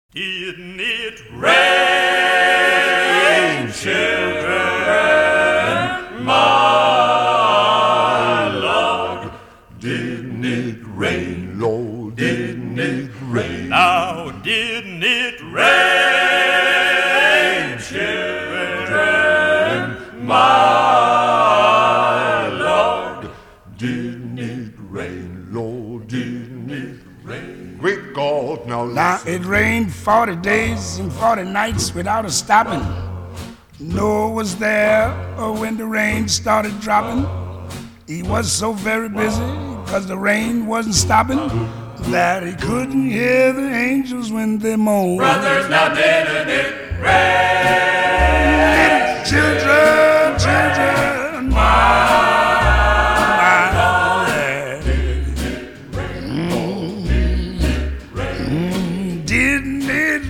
Didn't it rain, children, my Lord? Didn't it rain, Lord? Didn't it rain? Now, didn't it rain, children, my Lord? Didn't it rain, Lord? Didn't it rain? Great God, now it rained 40 days and 40 nights without a stopping. Noah was there when the rain started dropping. He was so very busy because the rain wasn't stopping that he couldn't hear the angels when they moaned. Brothers, now didn't it rain? Children, children, my Lord. Didn't it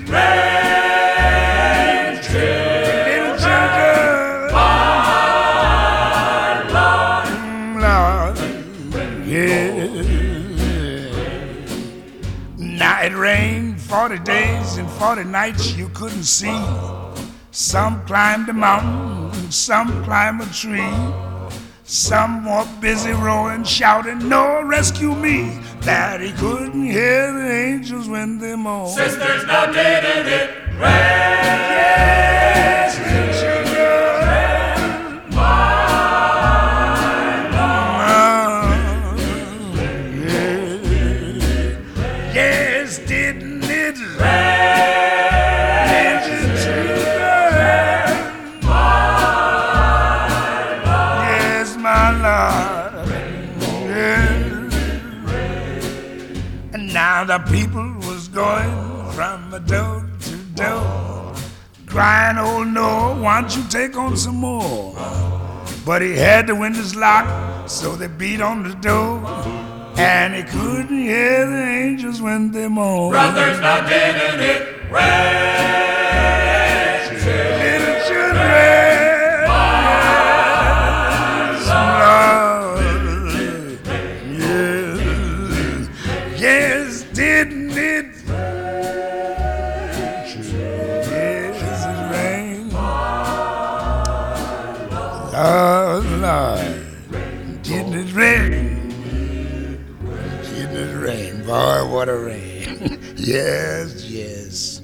rain, children, Lord, yeah. Now it rained 40 days and 40 nights you couldn't see. Some climbed a mountain, some climbed a tree. Some were busy rowing, shouting, "Noah, rescue me!" That he couldn't hear the angels when they moaned. Sisters, now didn't it rain? Yes, children, My Lord. yes, didn't it Rain, children? Yes, my Lord. Yes. And now the people was going from door to door, crying, "Oh no, why don't you take on some more?" But he had the windows locked, so they beat on the door, and he couldn't hear the angels when they moaned. Brothers, now didn't it rain? Little children, yes, yes, didn't it? Yes, it rained. Oh Lord, didn't it rain? Didn't it rain? Boy, what a rain! Yes, yes.